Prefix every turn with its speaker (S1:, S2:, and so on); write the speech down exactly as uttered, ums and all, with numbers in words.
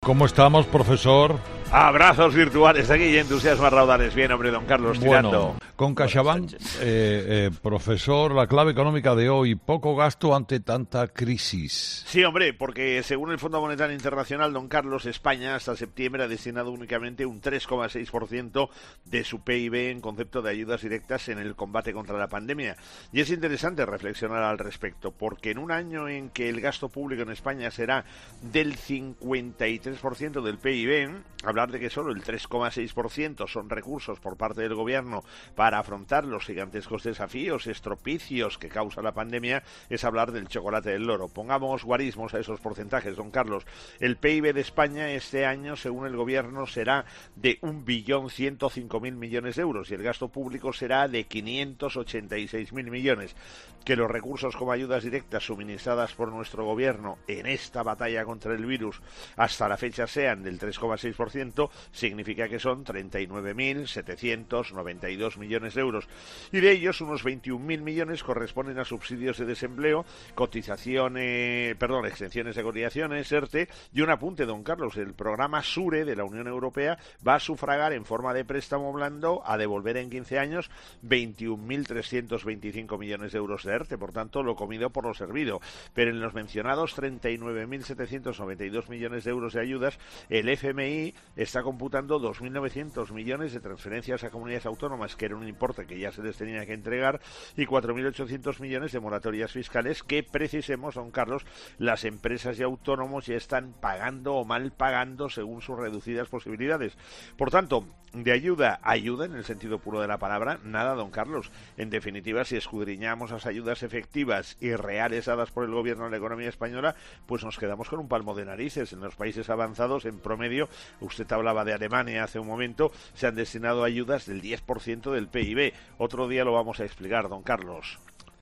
S1: ¿Cómo estamos, profesor?
S2: Abrazos virtuales de aquí y entusiasmas raudales. Bien, hombre, don Carlos, tirando.
S1: Bueno, con CaixaBank, eh, eh, profesor, la clave económica de hoy, poco gasto ante tanta crisis.
S2: Sí, hombre, porque según el Fondo Monetario Internacional, don Carlos, España hasta septiembre ha destinado únicamente un tres coma seis por ciento de su P I B en concepto de ayudas directas en el combate contra la pandemia. Y es interesante reflexionar al respecto, porque en un año en que el gasto público en España será del cincuenta y tres por ciento del P I B, hablar de que solo el tres coma seis por ciento son recursos por parte del gobierno para afrontar los gigantescos desafíos, estropicios que causa la pandemia, es hablar del chocolate del loro. Pongamos guarismos a esos porcentajes, don Carlos. El P I B de España este año, según el gobierno, será de un billón ciento cinco mil millones de euros y el gasto público será de quinientos ochenta y seis mil millones. Que los recursos como ayudas directas suministradas por nuestro gobierno en esta batalla contra el virus hasta la fecha sean del tres coma seis por ciento significa que son treinta y nueve mil setecientos noventa y dos millones de euros y de ellos unos veintiún mil millones corresponden a subsidios de desempleo, cotizaciones, perdón, exenciones de cotizaciones, ERTE, y un apunte, don Carlos, el programa SURE de la Unión Europea va a sufragar en forma de préstamo blando a devolver en quince años veintiún mil trescientos veinticinco millones de euros de ERTE, por tanto lo comido por lo servido, pero en los mencionados treinta y nueve mil setecientos noventa y dos millones de euros de ayudas, el F M I está computando dos mil novecientos millones de transferencias a comunidades autónomas, que era un importe que ya se les tenía que entregar, y cuatro mil ochocientos millones de moratorias fiscales que, precisemos, don Carlos, las empresas y autónomos ya están pagando o mal pagando según sus reducidas posibilidades. Por tanto, de ayuda a ayuda, en el sentido puro de la palabra, nada, don Carlos. En definitiva, si escudriñamos las ayudas efectivas y reales dadas por el gobierno a la economía española, pues nos quedamos con un palmo de narices. En los países avanzados, en promedio, usted hablaba de Alemania hace un momento, se han destinado ayudas del diez por ciento del P I B. Otro día lo vamos a explicar, don Carlos.